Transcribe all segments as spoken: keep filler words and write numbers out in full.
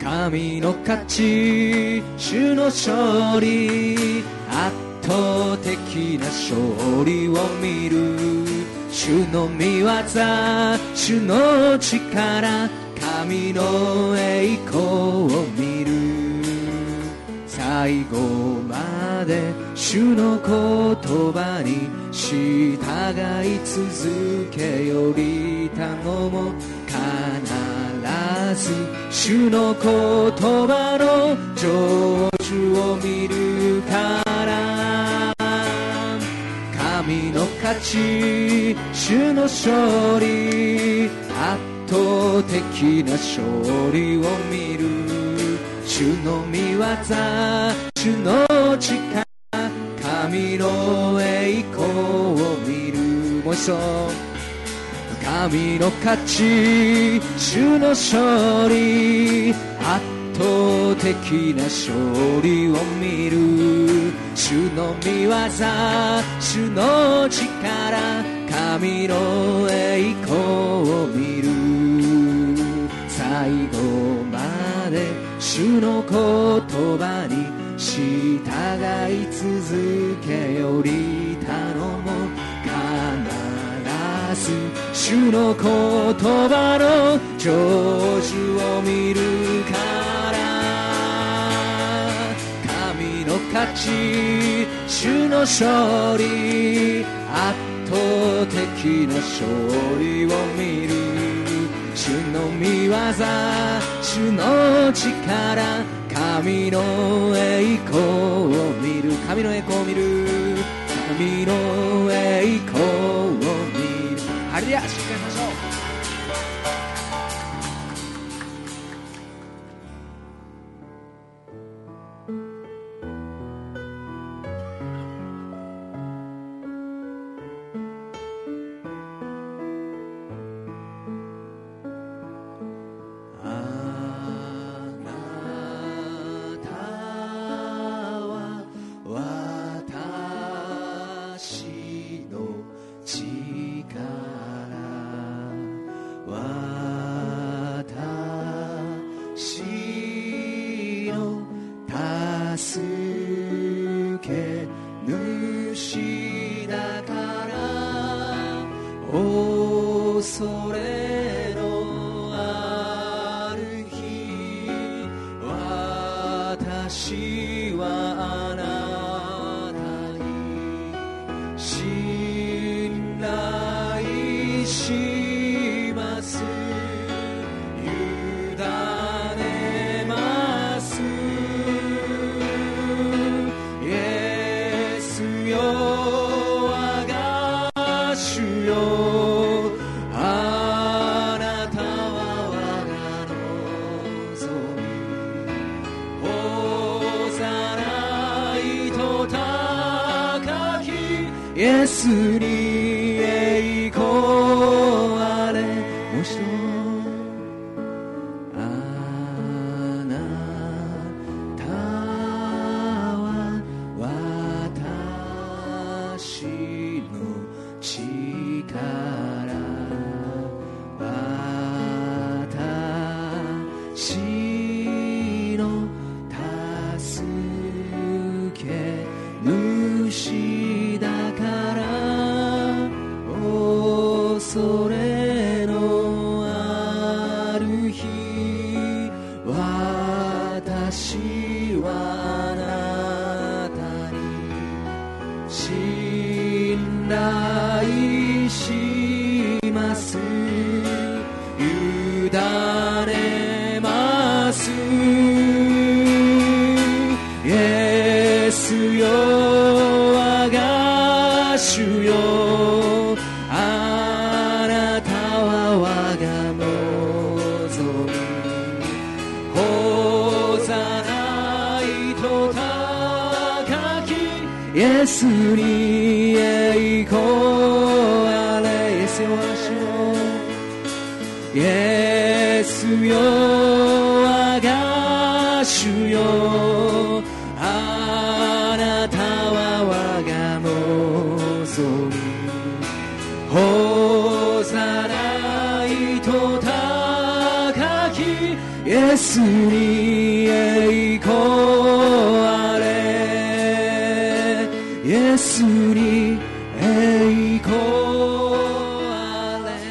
神の勝ち、主の勝利、圧倒的な勝利を見る。主の御業、主の力、神の栄光を見る。最後まで主の言葉に従い続けより頼もう。必ず主の言葉の成就を見るから。神の勝ち、主の勝利、圧倒的な勝利を見る。主の御業、主の力、神の栄光を見る。もう一度。神の勝ち、主の勝利、圧倒的な勝利を見る。主の御業、主の力、神の栄光を見る。最後まで主の言葉に従い続けより頼もう。必ず主の言葉の成就を見るから。神の勝ち、主の勝利、圧倒的な勝利を見る。主の御業、主の力、神の栄光を見る。神の栄光を見る。神の栄光を見る。ハレルヤ、しっかりしましょう。イエスに栄光あれ。もう一度。あなたは私の力、私の助け主だから恐れのある日、私はあなたに信頼します。委ねます。イエスよ我が主よ、あなたは我が望み。ほざないと高きイエスに栄光あれ。イエスよ主よ、イエスよ我が主よ、あなたは我が望み。ほざないと高きイエエスに栄光あれ、イエスに栄光あれ。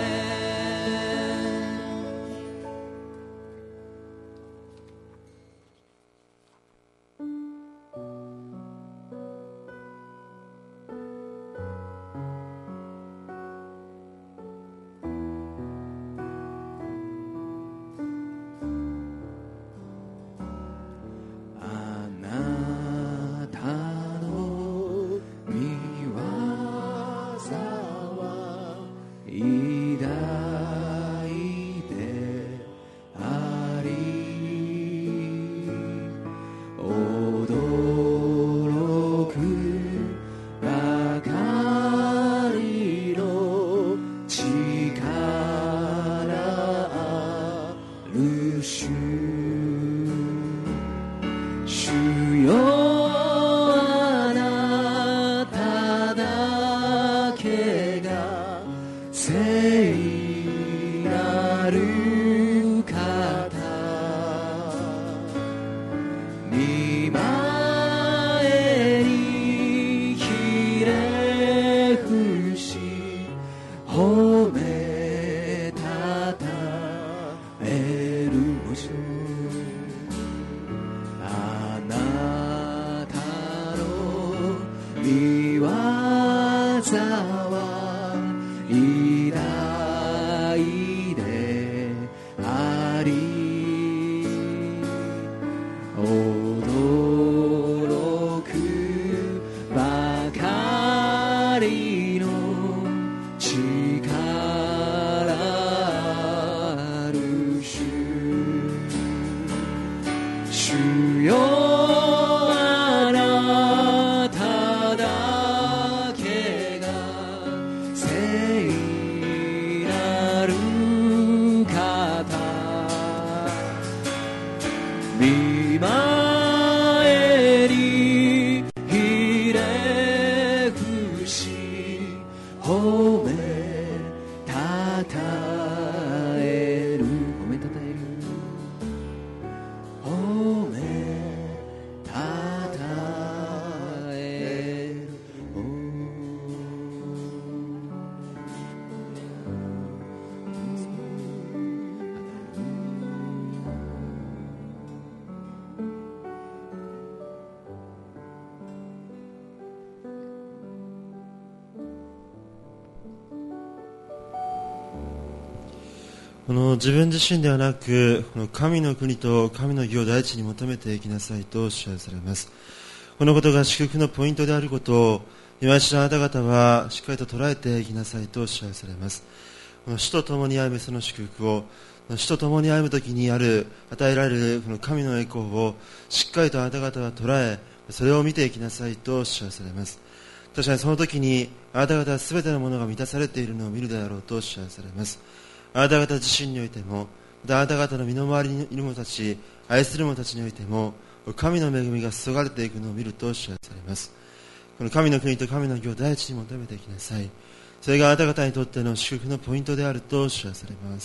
この自分自身ではなく、この神の国と神の義を第一に求めていきなさいと支配されます。このことが祝福のポイントであることを今一度あなた方はしっかりと捉えていきなさいと支配されます。この主と共に歩むその祝福を、主と共に歩むときにある与えられるこの神の栄光をしっかりとあなた方は捉え、それを見ていきなさいと支配されます。確かにその時にあなた方は全てのものが満たされているのを見るであろうと支配されます。あなた方自身においても、またあなた方の身の回りにいる者たち、愛する者たちにおいても、神の恵みが注がれていくのを見ると支配されます。この神の国と神の義を第一に求めていきなさい。それがあなた方にとっての祝福のポイントであると支配されます。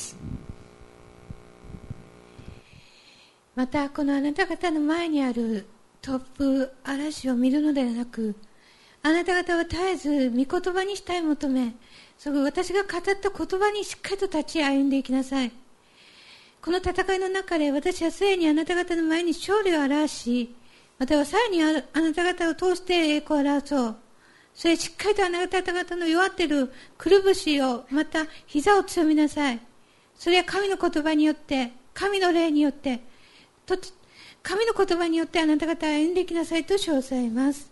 またこのあなた方の前にある突風、嵐を見るのではなく、あなた方は絶えず御言葉に主体求め、その私が語った言葉にしっかりと立ち歩んでいきなさい。この戦いの中で私はすでにあなた方の前に勝利を表し、またはさらにあなた方を通して栄光を表そう。それしっかりとあなた方の弱っているくるぶしを、また膝を強めなさい。それは神の言葉によって、神の霊によって、と神の言葉によってあなた方は歩んでいきなさいと称されます。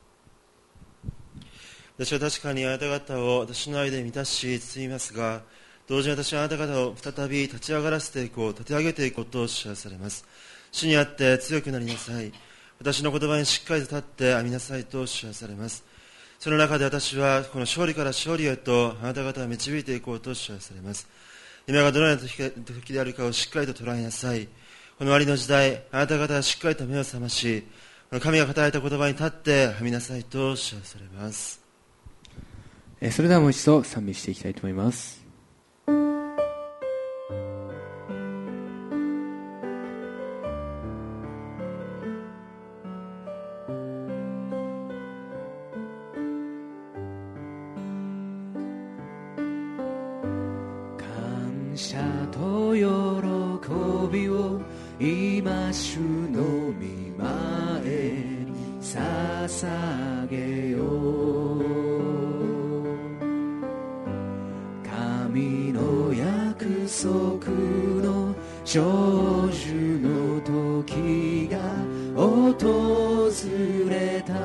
私は確かにあなた方を私の愛で満たし包みますが、同時に私はあなた方を再び立ち上がらせていこう、立て上げていこうと知らされます。主にあって強くなりなさい。私の言葉にしっかりと立って編みなさいと知らされます。その中で私はこの勝利から勝利へとあなた方を導いていこうと知らされます。今がどのような時であるかをしっかりと捉えなさい。この終わりの時代、あなた方はしっかりと目を覚まし、神が語られた言葉に立って編みなさいと知らされます。 それではもう一度賛美していきたいと思います。 謝と喜びを今主の御前に捧げよう。神の約束の成就の時が訪れた。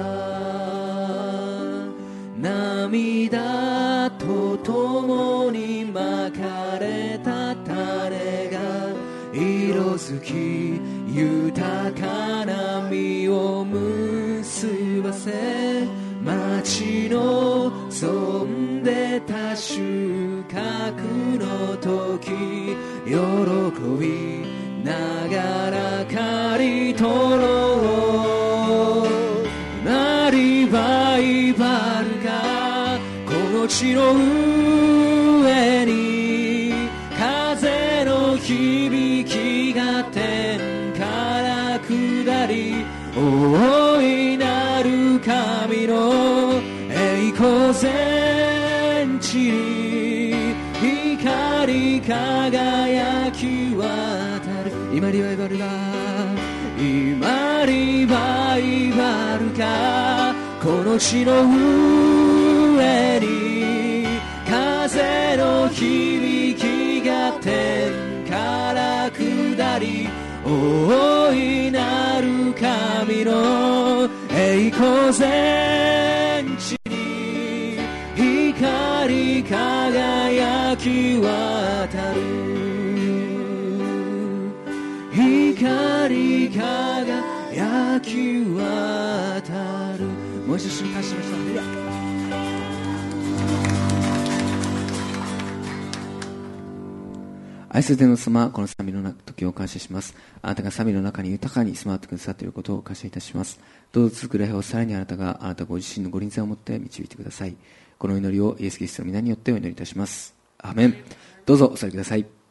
涙と共にまかれた種が色づき豊かな実を結ばせ、待ち望んでた収穫の時、喜びながら刈り取ろう。なリバイバルがこの地の上に、風の響きが天から下り、大いなる神の栄光全地に光り輝き渡る。今リバイバルが今リバイバルがこの地の上に、風の響きが天から下り、大いなる神の栄光全地に光り輝き渡る。光り輝き渡る。もう一度主に感謝しましょう。愛する天の様、この賛美の時を感謝します。あなたが賛美の中に豊かに住まってくださっていることを感謝いたします。どうぞ続く礼拝をさらにあなたがあなたご自身のご臨在をもって導いてください。この祈りをイエス・キリストの皆によってお祈りいたします。アーメン。どうぞお座りください。